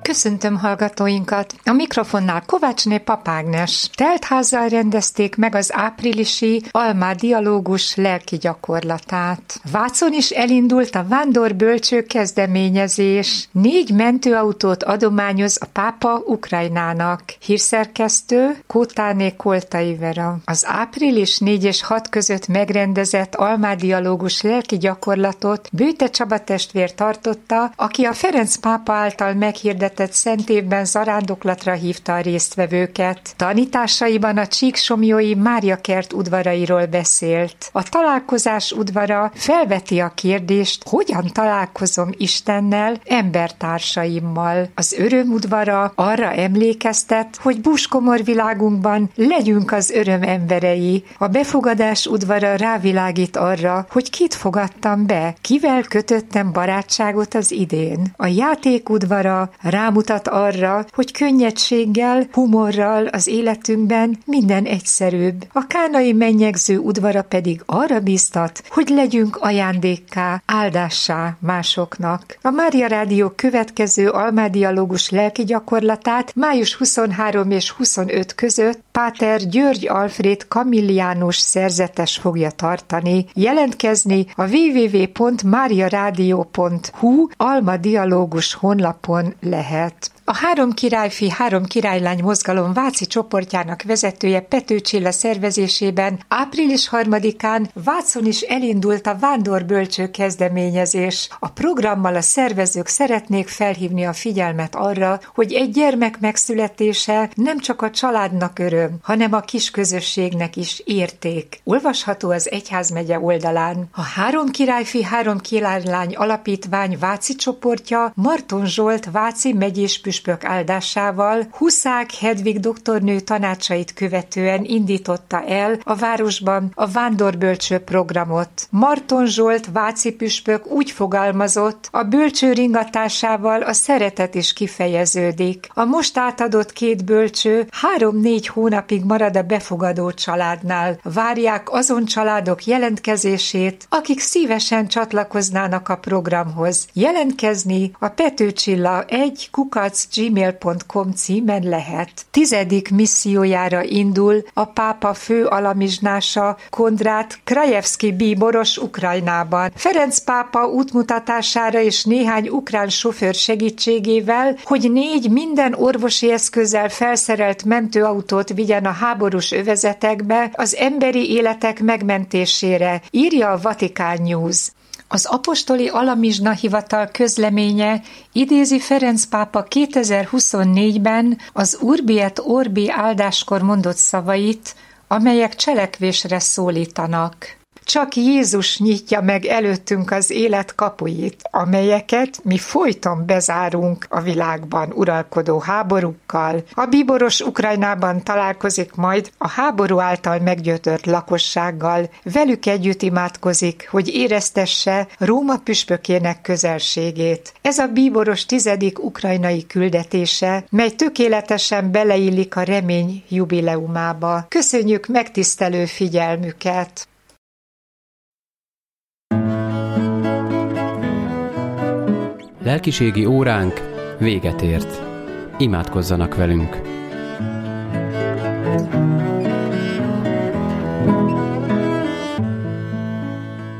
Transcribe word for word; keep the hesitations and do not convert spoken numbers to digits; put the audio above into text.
Köszöntöm hallgatóinkat! A mikrofonnál Kovácsné Papágnes. Teltházzal rendezték meg az áprilisi Alma dialógus lelki gyakorlatát. Vácon is elindult a Vándorbölcső kezdeményezés. Négy mentőautót adományoz a pápa Ukrajnának. Hírszerkesztő Kótáné Koltai Vera. Az április négy és hat között megrendezett Alma dialógus lelki gyakorlatot Bőte Csaba testvér tartotta, aki a Ferenc pápa által meghirdetett Szent évben zarándoklatra hívta a résztvevőket. Tanításaiban a Csíksomlyói Mária kert udvarairól beszélt. A találkozás udvara felveti a kérdést, hogyan találkozom Istennel, embertársaimmal. Az öröm udvara arra emlékeztet, hogy búskomor világunkban legyünk az öröm emberei. A befogadás udvara rávilágít arra, hogy kit fogadtam be, kivel kötöttem barátságot az idén. A játék udvara rámutat arra, hogy könnyedséggel, humorral az életünkben minden egyszerűbb. A kánai mennyegző udvara pedig arra bíztat, hogy legyünk ajándékká, áldássá másoknak. A Mária Rádió következő Alma dialógus lelki gyakorlatát május huszonharmadika és huszonötödike között Páter György Alfréd Kamilliánus szerzetes fogja tartani. Jelentkezni a double-u double-u double-u pont mariaradio pont hu Alma dialógus honlapon lehet. A Három királyfi, Három királylány mozgalom váci csoportjának vezetője Pető Csilla szervezésében április harmadikán Vácon is elindult a Vándorbölcső kezdeményezés. A programmal a szervezők szeretnék felhívni a figyelmet arra, hogy egy gyermek megszületése nem csak a családnak öröm, hanem a kis közösségnek is érték. Olvasható az egyházmegye oldalán. A Három királyfi, Három királylány alapítvány váci csoportja Marton Zsolt váci megyés püspök áldásával Huszák Hedvig doktornő tanácsait követően indította el a városban a Vándorbölcső programot. Marton Zsolt váci püspök úgy fogalmazott, a bölcső ringatásával a szeretet is kifejeződik. A most átadott két bölcső három-négy hónapig marad a befogadó családnál. Várják azon családok jelentkezését, akik szívesen csatlakoznának a programhoz. Jelentkezni a Pető Csilla egy kukac gmail pont com címen lehet. Tizedik missziójára indul a pápa fő alamizsnása Kondrát Krajewski bíboros Ukrajnában. Ferenc pápa útmutatására és néhány ukrán sofőr segítségével, hogy négy minden orvosi eszközzel felszerelt mentőautót vigyen a háborús övezetekbe az emberi életek megmentésére, írja a Vatikán News. Az apostoli alamizsna hivatal közleménye idézi Ferenc pápa kétezer-huszonnégyben az Urbi et Orbi áldáskor mondott szavait, amelyek cselekvésre szólítanak. Csak Jézus nyitja meg előttünk az élet kapuit, amelyeket mi folyton bezárunk a világban uralkodó háborúkkal. A bíboros Ukrajnában találkozik majd a háború által meggyötört lakossággal, velük együtt imádkozik, hogy éreztesse Róma püspökének közelségét. Ez a bíboros tizedik ukrajnai küldetése, mely tökéletesen beleillik a remény jubileumába. Köszönjük megtisztelő figyelmüket! Lelkiségi óránk véget ért. Imádkozzanak velünk!